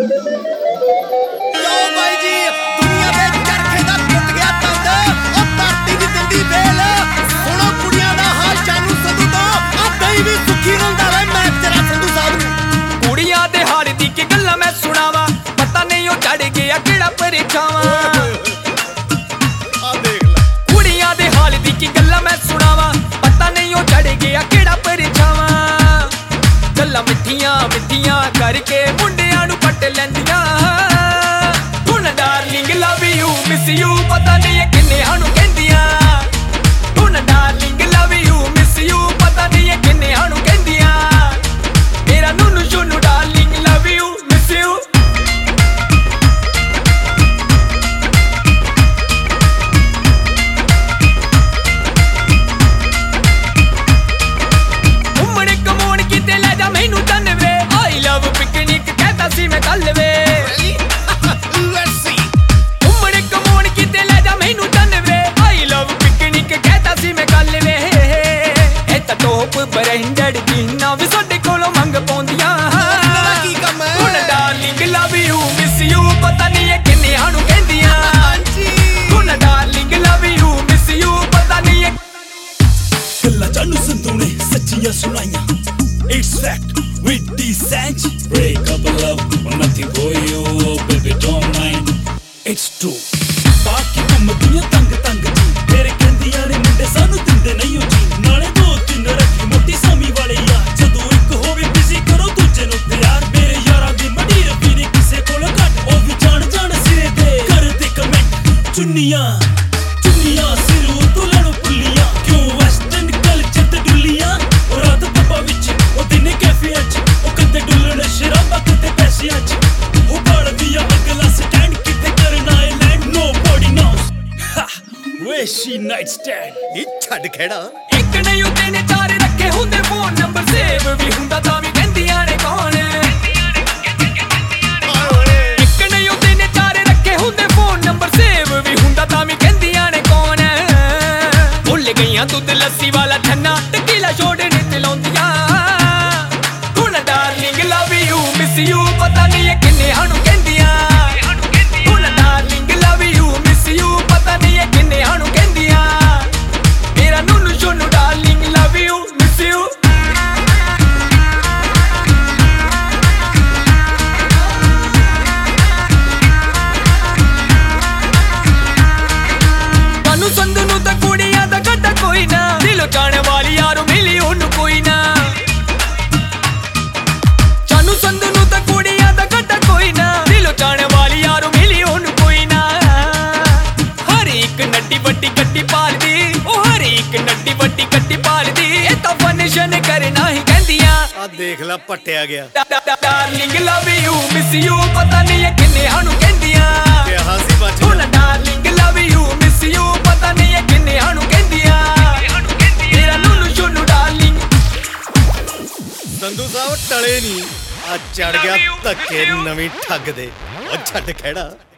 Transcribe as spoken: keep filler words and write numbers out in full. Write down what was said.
कुड़ियां दे हाल दी की गल्लां मैं सुनावा, पता नहीं ओ चढ़ गया केड़ा परछावां। गल्लां मिठियां मिठियां करके मुंडियां नू पट लैंदियां। हुण darling love you miss you पता नहीं है किन्ने हानू कहंदियां। हुण darling love you miss you पता नहीं है किन्ने हानू कहंदियां। मेरा नूनू शूनू darling love you miss you. बरंडड़ जीना भी साडे कोलों मंग पौंदियां। हुण darling love you miss you पता नहीं है किन्ने हानू कहंदियां। हुण darling love you miss you पता नहीं है। गल्लां जानू संधू ने सच्चियां सुनाइयां। It's fact with the sense. Break up love or nothing for you, oh baby don't mind. It's true. बाकी तुम दुनिया तंग तंग जी तेरे कहंदियां ने मुंडे सानू दिंदे नहीं हो जी। नाले दो तीन रखी मोटी सामी वाले यार जदों एक होवे बिजी करो दूजे नू प्यार। मेरे यारां दी मडीर भी नहीं किसे कोल घट ओ भी जान जान सिरे दे कर दे कमेंट। चुन्नियां चुन्नियां सिरू तो लड़ो पुल्लियां क्यों वेस्टर्न कल्चर ते डुल्लियां। ओ रात पप्पा विच ओ दिने कैफे च ओ कदे डुल्लण शराबा कदे पैसियां च। ओ बड़ दिया अगला स्टैंड किते करना है land nobody knows where she night stand। ये छड़ खेड़ा एक नहीं होते ने चार रखे हुंदे फोन नंबर सेव भी हुंदा तां भी कहंदियां ने कौन। एक नहीं होते ने चार रखे हुंदे फोन नंबर सेव भी हुंदा तां भी कहंदियां ने कौन। भुल गईयां दुध लस्सी वाला ठन्ना टकीला छोड़ने ते लाउंदियां। हुण darling love you miss you पता नहीं है किन्ने हानू कहंदियां। हुण darling love you miss you पता नहीं है किन्ने हानू कहंदियां। मेरा नूनू शूनू darling love you miss you. Tanu Sandhu नू तां कुड़ियां दा घाटा कोई ना, दिलों जाने वाली यारो मिली ओनू कोई ना। चानू संधू नू तां कुड़ियां दा घाटा कोई ना, दिलों जाने वाली यारो मिली ओनू कोई ना। हर एक नड्डी वड्डी गड्डी पालदी ओ हर एक नड्डी वड्डी गड्डी पालदी। ए तां फंक्शन करना ही कहंदियां। आ देख ला पट्टिया गया। Darling love you miss you पता नहीं है किन्ने हानू कहंदियां। क्या हासी बच हुण darling love you miss you पता नहीं है किन्ने हानू कहंदियां। मेरा नूनू शूनू डार्लिंग। संधू साहब टले नहीं आ चढ़ गया धक्के नवीं ठग दे। ओ छड़ खेड़ा।